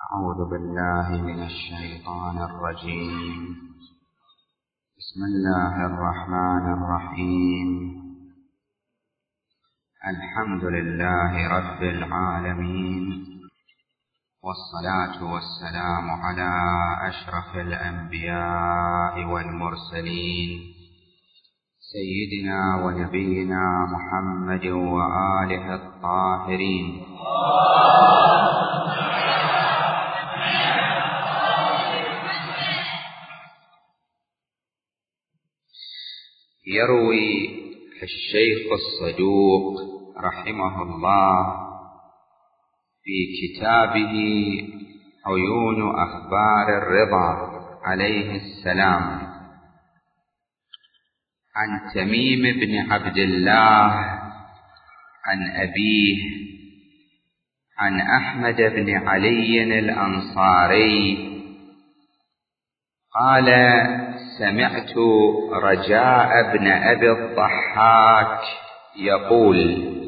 أعوذ بالله من الشيطان الرجيم. بسم الله الرحمن الرحيم. الحمد لله رب العالمين، والصلاة والسلام على أشرف الأنبياء والمرسلين سيدنا ونبينا محمد وآله الطاهرين. يروي الشيخ الصدوق رحمه الله في كتابه عيون أخبار الرضا عليه السلام عن تميم بن عبد الله عن أبيه عن أحمد بن علي الأنصاري قال: سمعت رجاء بن أبي الضحاك يقول: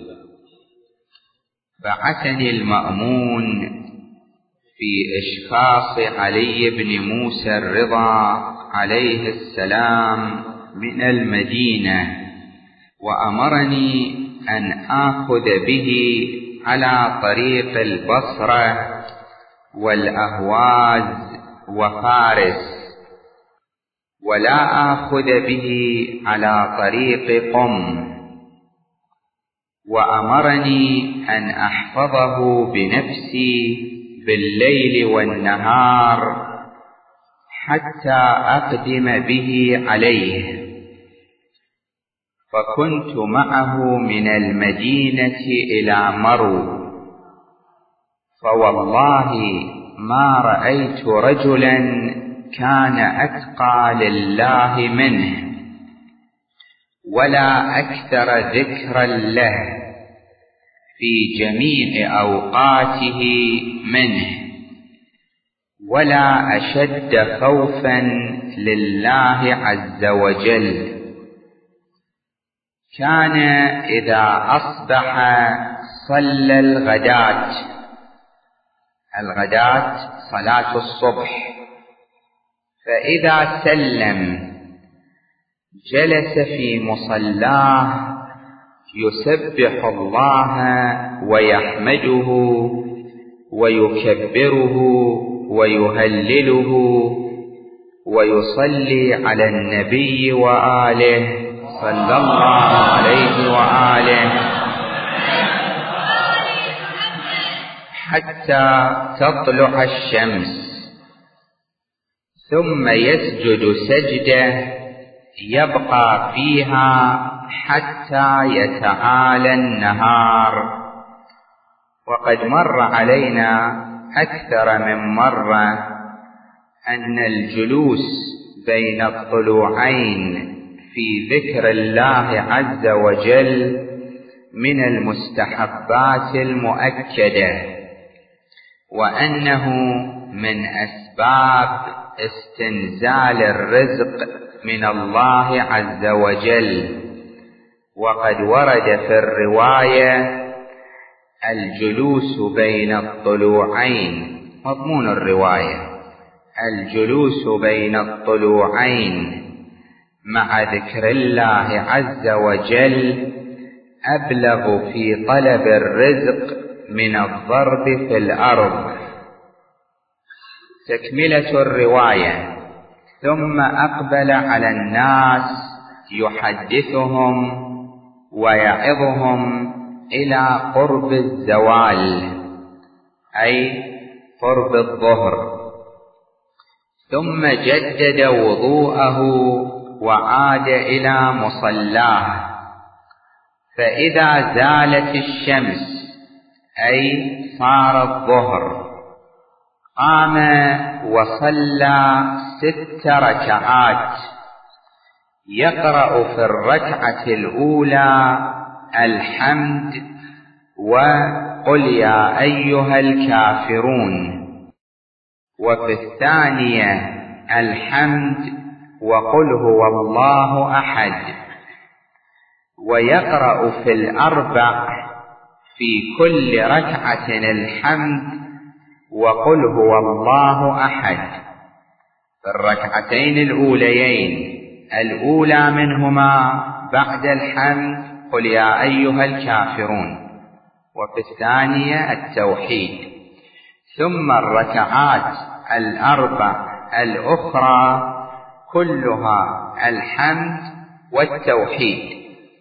بعثني المأمون في إشخاص علي بن موسى الرضا عليه السلام من المدينة، وأمرني أن آخذ به على طريق البصرة والأهواز وفارس، ولا آخذ به على طريق قم، وأمرني أن أحفظه بنفسي بالليل والنهار حتى أقدم به عليه. فكنت معه من المدينة إلى مرو، فوالله ما رأيت رجلا كان أتقى لله منه ولا أكثر ذكرا له في جميع أوقاته منه، ولا أشد خوفا لله عز وجل. كان إذا أصبح صلى الغداة صلاة الصبح، فإذا سلم جلس في مصلاه يسبح الله ويحمده ويكبره ويهلله ويصلي على النبي وآله صلى الله عليه وآله حتى تطلع الشمس، ثم يسجد سجدة يبقى فيها حتى يتعالى النهار. وقد مر علينا أكثر من مرة أن الجلوس بين الطلوعين في ذكر الله عز وجل من المستحبات المؤكدة، وأنه من أسباب استنزال الرزق من الله عز وجل. وقد ورد في الرواية الجلوس بين الطلوعين، مضمون الرواية: الجلوس بين الطلوعين مع ذكر الله عز وجل أبلغ في طلب الرزق من الضرب في الأرض. تكملة الرواية: ثم أقبل على الناس يحدثهم ويعظهم إلى قرب الزوال، أي قرب الظهر، ثم جدد وضوءه وعاد إلى مصلاه. فإذا زالت الشمس أي صار الظهر قام وصلى 6 ركعات، يقرأ في الركعة الأولى الحمد وقل يا أيها الكافرون، وفي الثانية الحمد وقل هو الله أحد، ويقرأ في الأربع في كل ركعة الحمد وقل هو الله أحد في الركعتين الأوليين، الأولى منهما بعد الحمد قل يا أيها الكافرون، وفي الثانية التوحيد. ثم الركعات الأربع الأخرى كلها الحمد والتوحيد،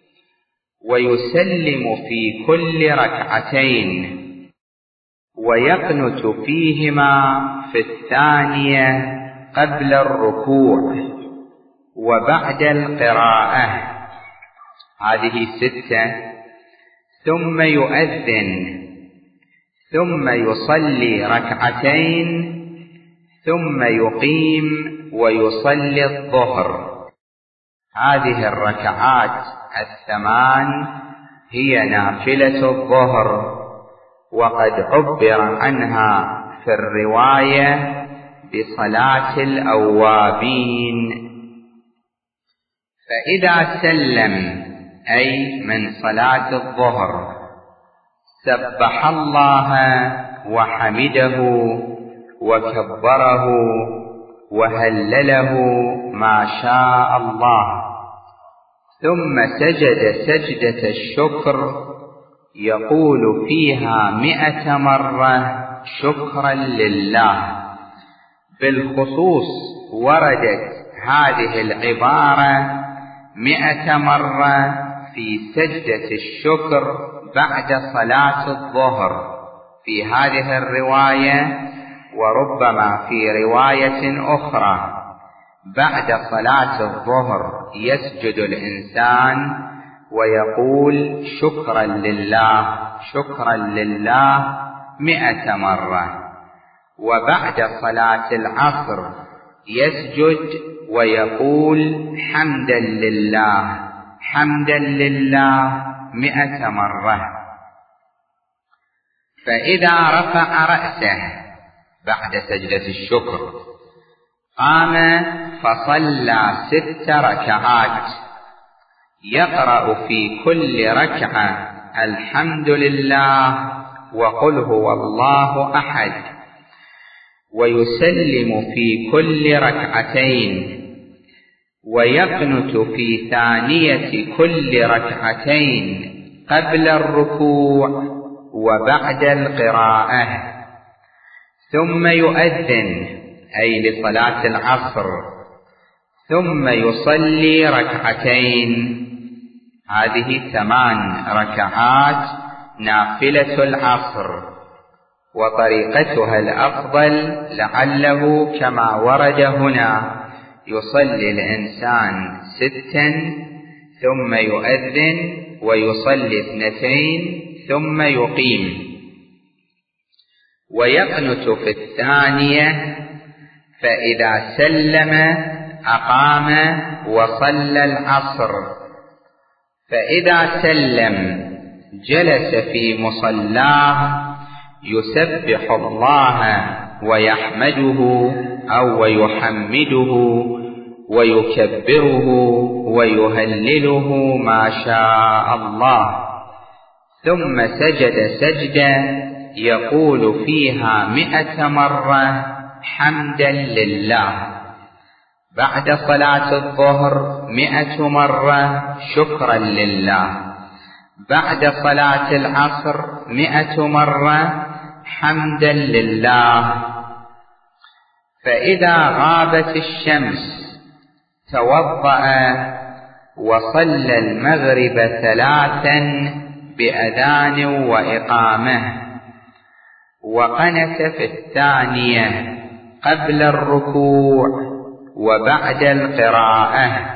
ويسلم في كل ركعتين، ويقنت فيهما في الثانية قبل الركوع وبعد القراءة، هذه 6. ثم يؤذن، ثم يصلي ركعتين، ثم يقيم ويصلي الظهر. هذه الركعات 8 هي نافلة الظهر، وقد عبر عنها في الرواية بصلاة الأوابين. فإذا سلم أي من صلاة الظهر سبح الله وحمده وكبره وهلله ما شاء الله، ثم سجد سجدة الشكر يقول فيها 100 مرة شكرا لله. بالخصوص وردت هذه العبارة 100 مرة في سجدة الشكر بعد صلاة الظهر في هذه الرواية، وربما في رواية أخرى بعد صلاة الظهر يسجد الإنسان ويقول شكرا لله شكرا لله 100 مرة، وبعد صلاة العصر يسجد ويقول حمدا لله حمدا لله 100 مرة. فإذا رفع رأسه بعد سجدة الشكر قام فصلى 6 ركعات، يقرأ في كل ركعة الحمد لله وقل هو الله أحد، ويسلم في كل ركعتين، ويقنت في ثانية كل ركعتين قبل الركوع وبعد القراءة، ثم يؤذن أي لصلاة العصر، ثم يصلي ركعتين. هذه 8 ركعات نافلة العصر، وطريقتها الأفضل لعله كما ورد هنا يصلي الإنسان 6 ثم يؤذن ويصلي 2 ثم يقيم، ويقنت في الثانية، فإذا سلم أقام وصلى العصر، فإذا سلم جلس في مصلاه يسبح الله ويحمده أو ويحمده ويكبره ويهلله ما شاء الله، ثم سجد سجدة يقول فيها 100 مرة حمدا لله. بعد صلاة الظهر 100 مرة شكرا لله. بعد صلاة العصر 100 مرة حمدا لله. فإذا غابت الشمس توضأ وصلى المغرب 3 بأذان وإقامة، وقنت في الثانية قبل الركوع وبعد القراءة.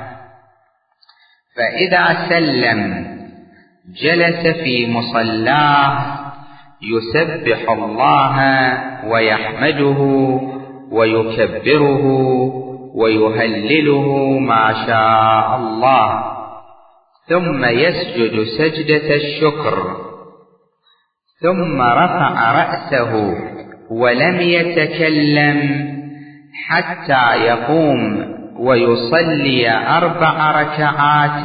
فإذا سلم جلس في مصلاه يسبح الله ويحمده ويكبره ويهلله ما شاء الله، ثم يسجد سجدة الشكر، ثم رفع رأسه ولم يتكلم حتى يقوم ويصلي 4 ركعات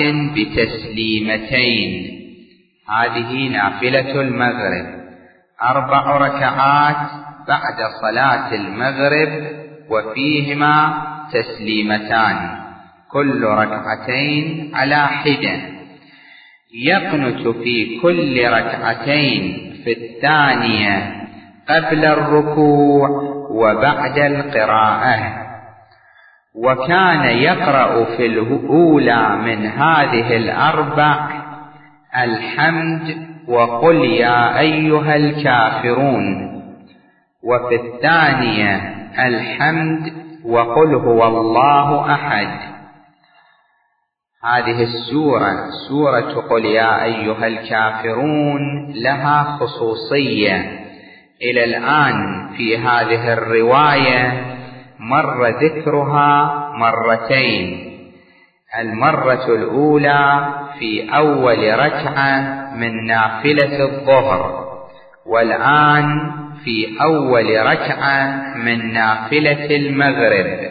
بتسليمتين. هذه نافلة المغرب، 4 ركعات بعد صلاة المغرب وفيهما تسليمتان كل ركعتين على حدة. يقنت في كل ركعتين في الثانية قبل الركوع وبعد القراءة. وكان يقرأ في الأولى من هذه الأربع الحمد وقل يا أيها الكافرون، وفي الثانية الحمد وقل هو الله أحد. هذه السورة سورة قل يا أيها الكافرون لها خصوصية إلى الآن في هذه الرواية مر ذكرها مرتين. المرة الأولى في أول ركعة من نافلة الظهر، والآن في أول ركعة من نافلة المغرب.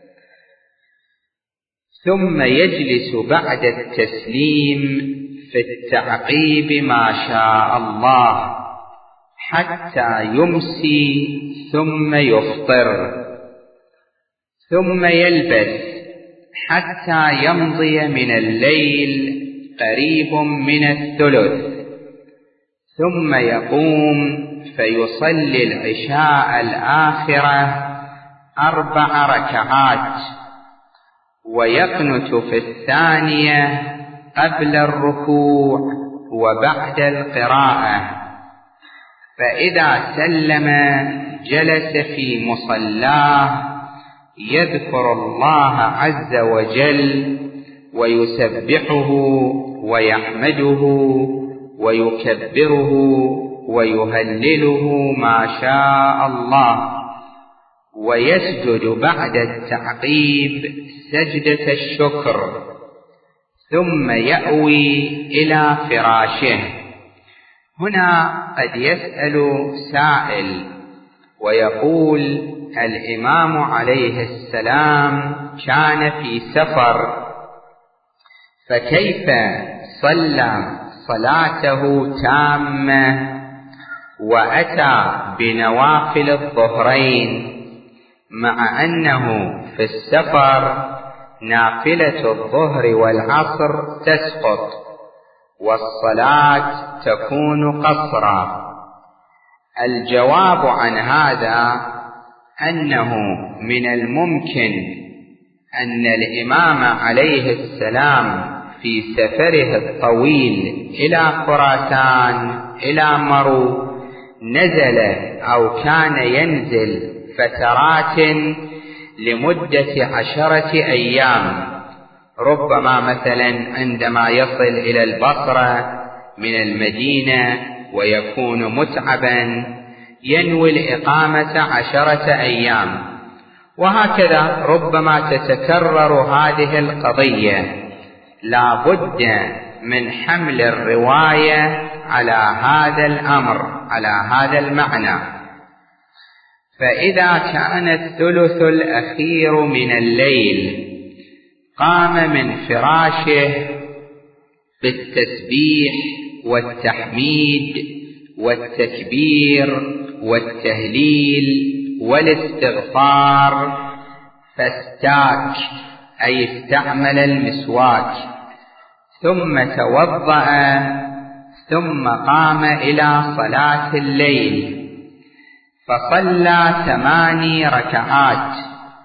ثم يجلس بعد التسليم في التعقيب ما شاء الله حتى يمسي ثم يفطر، ثم يلبث حتى يمضي من الليل قريب من الثلث، ثم يقوم فيصلي العشاء الآخرة 4 ركعات، ويقنت في الثانية قبل الركوع وبعد القراءة. فإذا سلم جلس في مصلاه يذكر الله عز وجل ويسبحه ويحمده ويكبره ويهلله ما شاء الله، ويسجد بعد التعقيب سجدة الشكر، ثم يأوي إلى فراشه. هنا قد يسأل سائل ويقول الإمام عليه السلام كان في سفر، فكيف صلى صلاته تامة وأتى بنوافل الظهرين مع أنه في السفر نافلة الظهر والعصر تسقط والصلاة تكون قصرا؟ الجواب عن هذا أنه من الممكن أن الإمام عليه السلام في سفره الطويل إلى خراسان إلى مرو نزل أو كان ينزل فترات لمدة 10 أيام، ربما مثلا عندما يصل إلى البصرة من المدينة ويكون متعبا ينوي الإقامة 10 أيام، وهكذا ربما تتكرر هذه القضية. لا بد من حمل الرواية على هذا الأمر، على هذا المعنى. فإذا كان الثلث الأخير من الليل قام من فراشه بالتسبيح والتحميد والتكبير والتهليل والاستغفار، فاستاك أي استعمل المسواك، ثم توضأ، ثم قام إلى صلاة الليل فصلى 8 ركعات،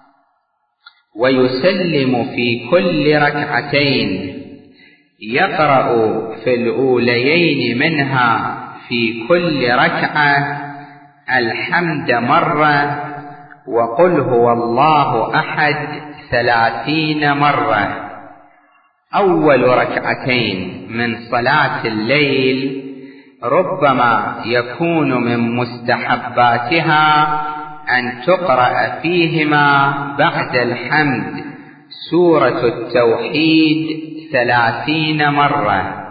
ويسلم في كل ركعتين، يقرأ في الأوليين منها في كل ركعة الحمد مرة وقل هو الله أحد 30 مرة. أول ركعتين من صلاة الليل ربما يكون من مستحباتها أن تقرأ فيهما بعد الحمد سورة التوحيد 30 مرة،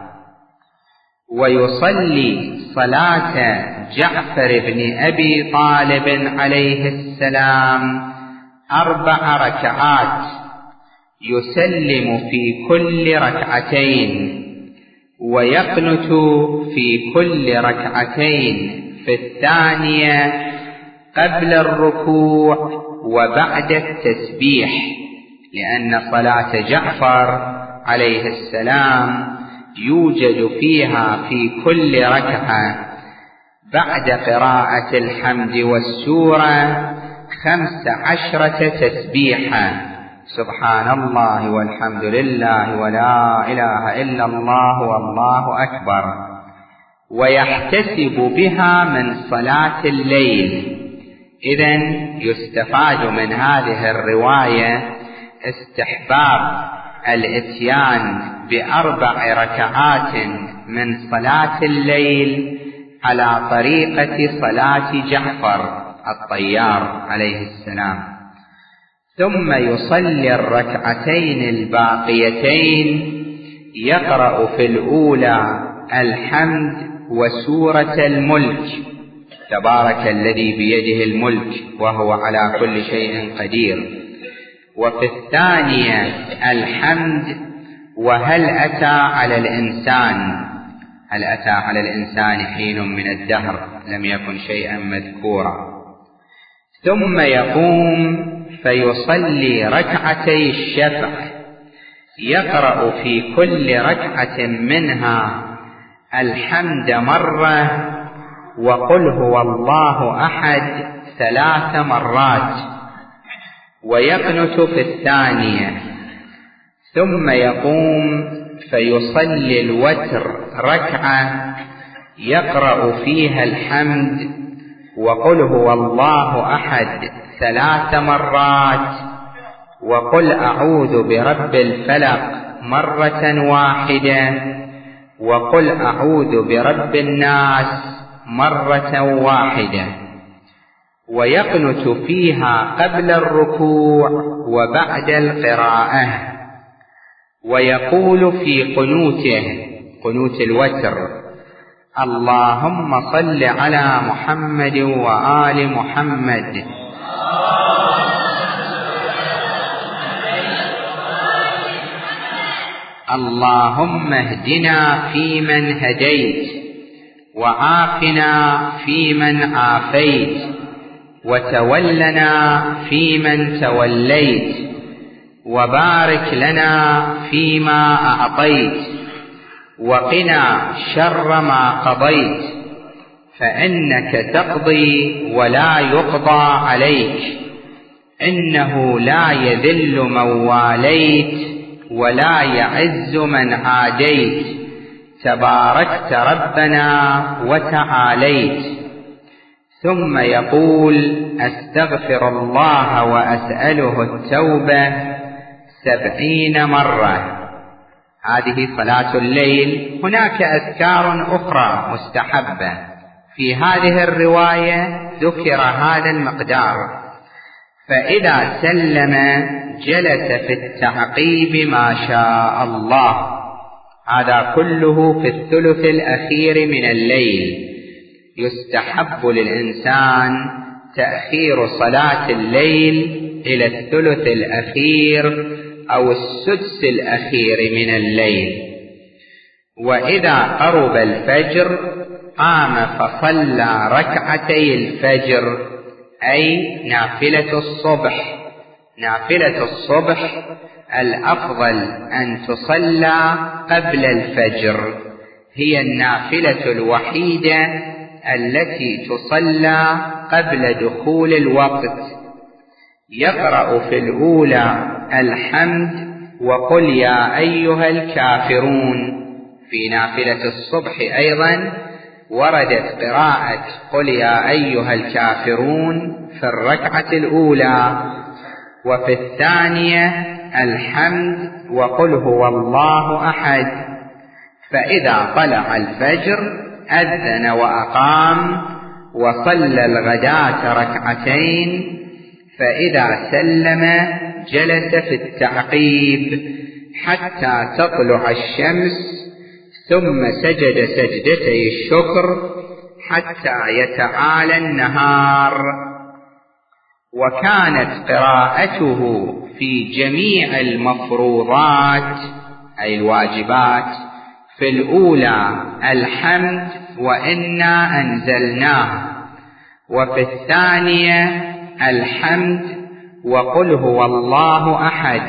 ويصلي صلاة جعفر بن أبي طالب عليه السلام 4 ركعات، يسلم في كل ركعتين، ويقنت في كل ركعتين في الثانية قبل الركوع وبعد التسبيح، لأن صلاة جعفر عليه السلام يوجد فيها في كل ركعة بعد قراءة الحمد والسورة 15 تسبيحا: سبحان الله والحمد لله ولا إله إلا الله والله أكبر، ويحتسب بها من صلاة الليل. إذن يستفاد من هذه الرواية استحباب الإتيان ب4 ركعات من صلاة الليل على طريقة صلاة جعفر الطيار عليه السلام، ثم يصلي الركعتين الباقيتين يقرأ في الأولى الحمد وسورة الملك: تبارك الذي بيده الملك وهو على كل شيء قدير، وفي الثانية الحمد وهل أتى على الإنسان، هل أتى على الإنسان حين من الدهر لم يكن شيئا مذكورا، ثم يقوم فيصلي ركعتي الشفع، يقرأ في كل ركعة منها الحمد مرة وقل هو الله أحد 3 مرات، ويقنت في الثانية، ثم يقوم فيصلي الوتر ركعة يقرأ فيها الحمد وقل هو الله أحد 3 مرات، وقل أعوذ برب الفلق مرة واحدة، وقل أعوذ برب الناس مرة واحدة، ويقنت فيها قبل الركوع وبعد القراءة، ويقول في قنوته، قنوت الوتر: اللهم صل على محمد وآل محمد، اللهم اهدنا فيمن هديت، وعافنا فيمن عافيت، وتولنا فيمن توليت، وبارك لنا فيما أعطيت، وقنا شر ما قضيت، فإنك تقضي ولا يقضى عليك، إنه لا يذل من واليت ولا يعز من عاديت، تباركت ربنا وتعاليت. ثم يقول: أستغفر الله وأسأله التوبة 70 مرة. هذه صلاة الليل. هناك أذكار أخرى مستحبة، في هذه الرواية ذكر هذا المقدار. فإذا سلم جلس في التعقيب ما شاء الله. هذا كله في الثلث الأخير من الليل. يستحب للإنسان تأخير صلاة الليل إلى الثلث الأخير أو السدس الأخير من الليل. وإذا قرب الفجر قام فصلى ركعتي الفجر، أي نافلة الصبح. نافلة الصبح الأفضل أن تصلى قبل الفجر، هي النافلة الوحيدة التي تصلى قبل دخول الوقت. يقرأ في الأولى الحمد وقل يا أيها الكافرون. في نافلة الصبح أيضا وردت قراءة قل يا أيها الكافرون في الركعة الأولى، وفي الثانية الحمد وقل هو الله أحد. فإذا طلع الفجر أذن وأقام وصلى الغداة ركعتين، فإذا سلم جلس في التعقيب حتى تطلع الشمس، ثم سجد سجدتي الشكر حتى يتعالى النهار. وكانت قراءته في جميع المفروضات أي الواجبات في الأولى الحمد وإنا أنزلناه، وفي الثانية الحمد وقل هو الله أحد،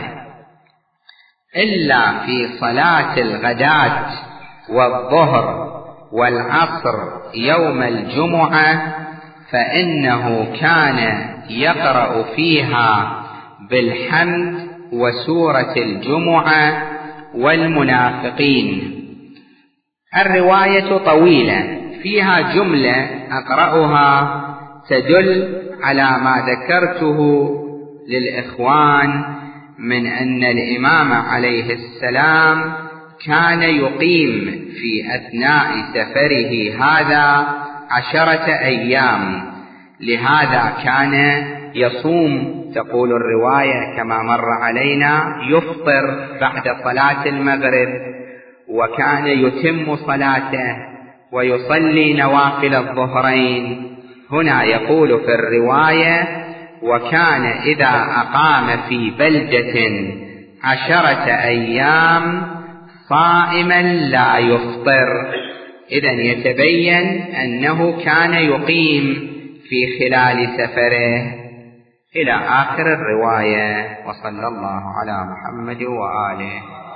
إلا في صلاة الغداة والظهر والعصر يوم الجمعة فإنه كان يقرأ فيها بالحمد وسورة الجمعة والمنافقين. الرواية طويلة فيها جملة أقرأها تدل على ما ذكرته للإخوان من أن الإمام عليه السلام كان يقيم في أثناء سفره هذا 10 أيام، لهذا كان يصوم، تقول الرواية كما مر علينا، يفطر بعد صلاة المغرب، وكان يتم صلاته ويصلي نوافل الظهرين. هنا يقول في الرواية: وكان إذا أقام في بلدة 10 أيام صائما لا يفطر. إذن يتبين أنه كان يقيم في خلال سفره إلى آخر الرواية. وصلى الله على محمد وآله.